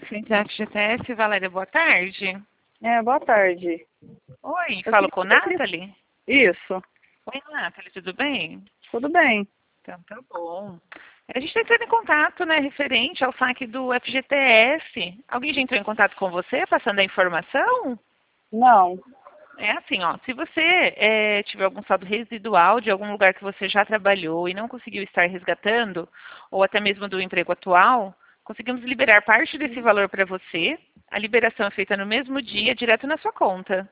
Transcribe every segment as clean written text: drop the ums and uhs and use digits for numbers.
Da FGTS, Valéria, boa tarde. Boa tarde. Oi, falo com Nathalie? Isso, Oi, Nathalie, tudo bem? tudo bem. Então, tá bom. A gente está entrando em contato, né, referente ao saque do FGTS. Alguém já entrou em contato com você, passando a informação? Não, É assim, ó, se você tiver algum saldo residual de algum lugar que você já trabalhou e não conseguiu estar resgatando, ou até mesmo do emprego atual, conseguimos liberar parte desse valor para você. A liberação é feita no mesmo dia, direto na sua conta.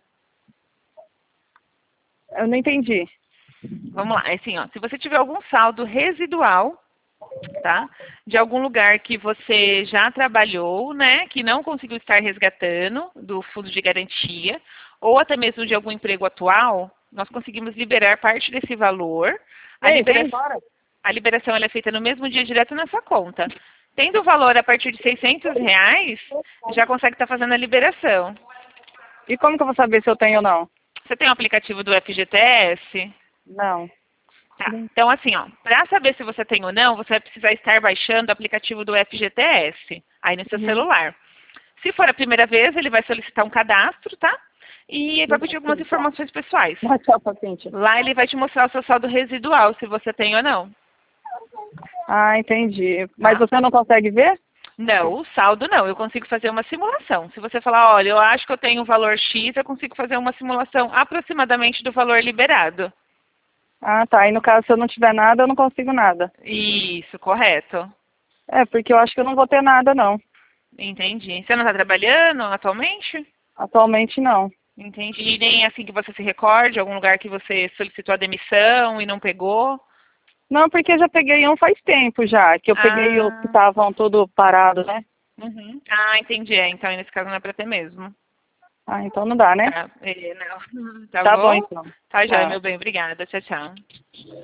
eu não entendi. Vamos lá, é assim, ó, se você tiver algum saldo residual, tá? De algum lugar que você já trabalhou, né? Que não conseguiu estar resgatando do fundo de garantia, ou até mesmo de algum emprego atual, nós conseguimos liberar parte desse valor. A Ei, vem liberação, embora. a liberação ela é feita no mesmo dia, direto na sua conta. Tendo o valor a partir de R$ 600, já consegue estar fazendo a liberação. E como que eu vou saber se eu tenho ou não? Você tem o aplicativo do FGTS? Não. Tá. Então, assim, ó, para saber se você tem ou não, você vai precisar estar baixando o aplicativo do FGTS aí no seu celular. Se for a primeira vez, ele vai solicitar um cadastro, tá? E vai pedir algumas informações pessoais. Tchau, paciente. Lá ele vai te mostrar o seu saldo residual, se você tem ou não. Ah, entendi. Mas Tá? você não consegue ver? Não, o saldo não. Eu consigo fazer uma simulação. Se você falar, olha, eu acho que eu tenho um valor X, eu consigo fazer uma simulação aproximadamente do valor liberado. Ah, tá. E no caso, se eu não tiver nada, eu não consigo nada. Isso, correto. Porque eu acho que eu não vou ter nada, não. Entendi. Você não está trabalhando atualmente? Atualmente, não. Entendi. E nem assim que você se recorde, algum lugar que você solicitou a demissão e não pegou? Não, porque eu já peguei um faz tempo já, que eu peguei os que Ah, estavam tudo parados, né? uhum. Ah, entendi. Então, nesse caso não é para ter mesmo. Ah, então não dá, né? Tá, não. Tá Tá bom, bom? então. Tá, joia, Tchau. meu bem. Obrigada. Tchau, tchau.